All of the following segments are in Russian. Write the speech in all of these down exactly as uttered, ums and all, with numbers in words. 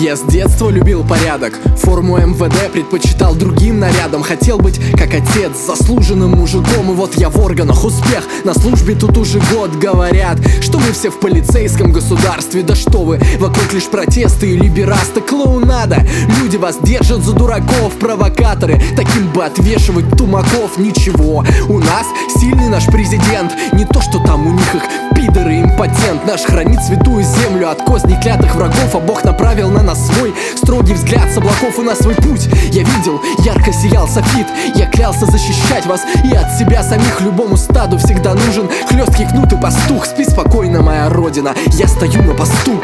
Я с детства любил порядок, форму эм вэ дэ предпочитал другим нарядам. Хотел быть как отец, заслуженным мужиком. И вот я в органах, успех на службе тут уже год. Говорят, что мы все в полицейском государстве. Да что вы, вокруг лишь протесты и либерасты, клоунада. Люди вас держат за дураков, провокаторы. Таким бы отвешивать тумаков. Ничего, у нас сильный наш президент. Не то, что там у них их пидоры, импотент. Наш хранит святую землю от козней клятых врагов. А Бог направил на нас свой строгий взгляд с облаков и на свой путь. Я видел, ярко сиял софит. Я клялся защищать вас и от себя самих. Любому стаду всегда нужен хлесткий кнут и пастух. Спи спокойно, моя родина, я стою на посту.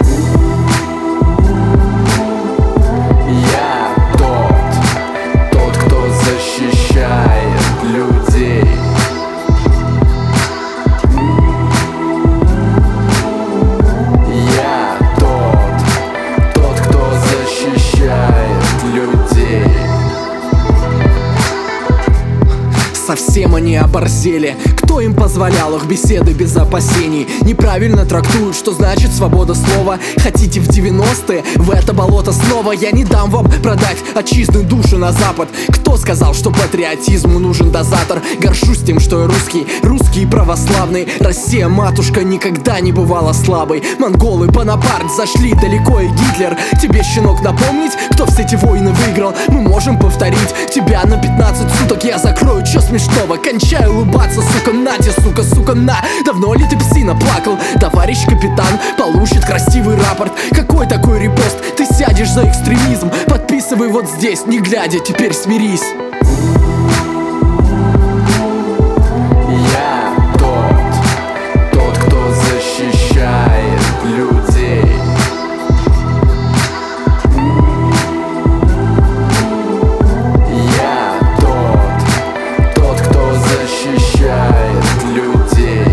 Я тот, тот, кто защищает людей. Я тот, тот, кто защищает людей. Совсем они оборзели. Кто им позволял их беседы без опасений? Неправильно трактуют, что значит свобода слова. Хотите в девяностые, в это болото снова? Я не дам вам продать отчизну душу на запад. Кто сказал, что патриотизму нужен дозатор? Горжусь тем, что я русский, русский православный. Россия, матушка, никогда не бывала слабой. Монголы, Бонапарт зашли далеко, и Гитлер. Тебе, щенок, напомнить, кто все эти войны выиграл? Мы можем повторить тебя на пятнадцать суток. Я закрою, чё смешного? Кончай улыбаться, сука, на те, сука, сука, на. Давно ли ты псина плакал? Товарищ капитан получит красивый рапорт. Какой такой репост? Ты сядешь за экстремизм. Подписывай вот здесь, не глядя, теперь смирись. Я тот, тот, кто защищает людей. Я тот, тот, кто защищает людей.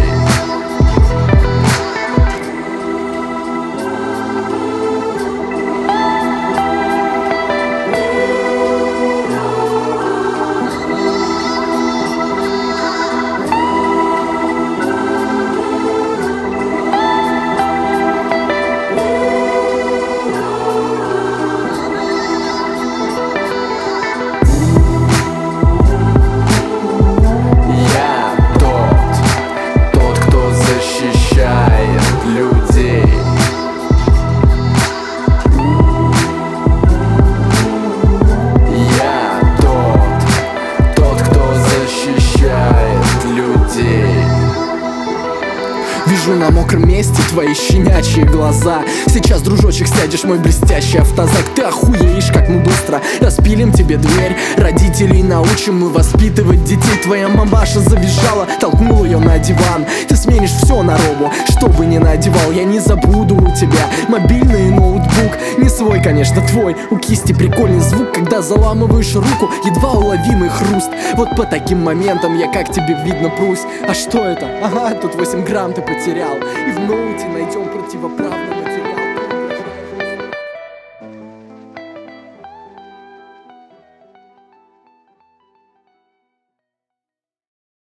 Вижу на мокром месте твои щенячьи глаза. Сейчас, дружочек, сядешь в мой блестящий автозак. Ты охуеешь, как мы быстро распилим тебе дверь. Родителей научим мы воспитывать детей. Твоя мамаша завизжала, толкнул ее на диван. Ты сменишь все на робу, что бы ни надевал. Я не забуду у тебя мобильный ноутбук. Не свой, конечно, твой. У кисти прикольный звук, когда заламываешь руку, едва уловимый хруст. Вот по таким моментам я, как тебе видно, прусь. А что это? Ага, тут восемь грамм ты потерял. И в ноуте найдем противоправный материал.